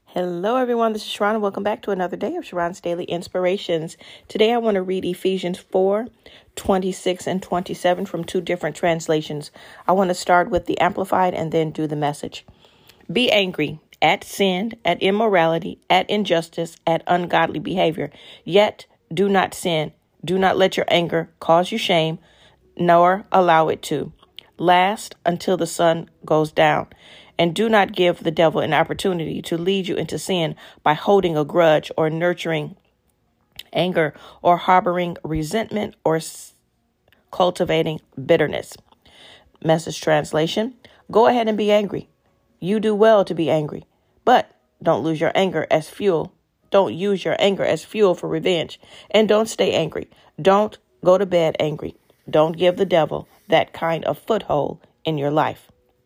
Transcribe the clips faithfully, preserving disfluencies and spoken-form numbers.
Hello, everyone. This is Sharon, and welcome back to another day of Sharon's Daily Inspirations. Today, I want to read Ephesians four, twenty-six, and twenty-seven from two different translations. I want to start with the Amplified and then do the Message. Be angry at sin, at immorality, at injustice, at ungodly behavior. Yet do not sin. Do not let your anger cause you shame, nor allow it to last until the sun goes down. And do not give the devil an opportunity to lead you into sin by holding a grudge or nurturing anger or harboring resentment or s- cultivating bitterness. Message translation: Go ahead and be angry. You do well to be angry, but don't lose your anger as fuel. Don't use your anger as fuel for revenge, and don't stay angry. Don't go to bed angry. Don't give the devil that kind of foothold in your life.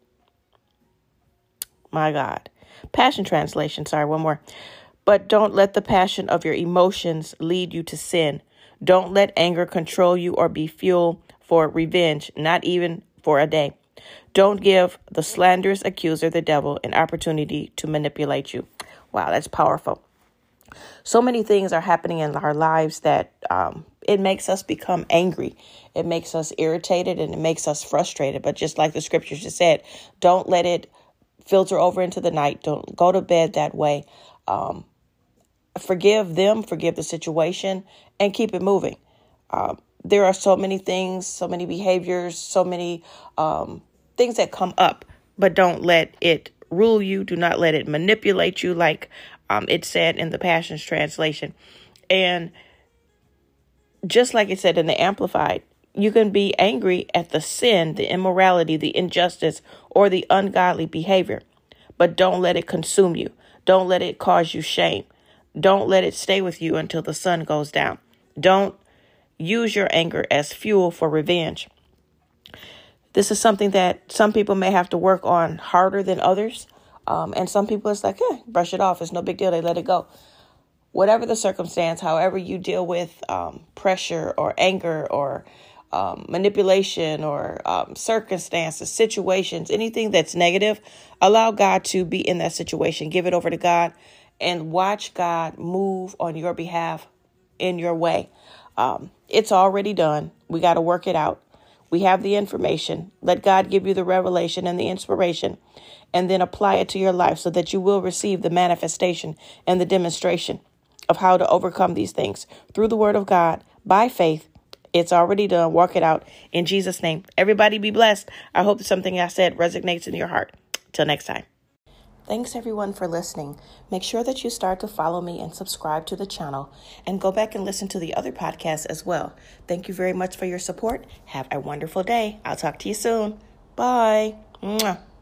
My God. Passion translation. Sorry, one more. But don't let the passion of your emotions lead you to sin. Don't let anger control you or be fuel for revenge, not even for a day. Don't give the slanderous accuser, the devil, an opportunity to manipulate you. Wow, that's powerful. So many things are happening in our lives that um, it makes us become angry. It makes us irritated and it makes us frustrated. But just like the scriptures just said, don't let it filter over into the night. Don't go to bed that way. Um, forgive them, forgive the situation, and keep it moving. Um, there are so many things, so many behaviors, so many um, things that come up, but don't let it rule you. Do not let it manipulate you, like um, it said in the Passions Translation. And just like it said in the Amplified, you can be angry at the sin, the immorality, the injustice, or the ungodly behavior, but don't let it consume you. Don't let it cause you shame. Don't let it stay with you until the sun goes down. Don't use your anger as fuel for revenge. This is something that some people may have to work on harder than others. Um, and some people, it's like, eh, brush it off. It's no big deal. They let it go. Whatever the circumstance, however you deal with um, pressure or anger or um, manipulation or um, circumstances, situations, anything that's negative, allow God to be in that situation. Give it over to God and watch God move on your behalf in your way. Um, it's already done. We got to work it out. We have the information. Let God give you the revelation and the inspiration, and then apply it to your life so that you will receive the manifestation and the demonstration of how to overcome these things through the word of God by faith. It's already done. Walk it out in Jesus' name. Everybody be blessed. I hope that something I said resonates in your heart. Till next time. Thanks, everyone, for listening. Make sure that you start to follow me and subscribe to the channel and go back and listen to the other podcasts as well. Thank you very much for your support. Have a wonderful day. I'll talk to you soon. Bye. Mwah.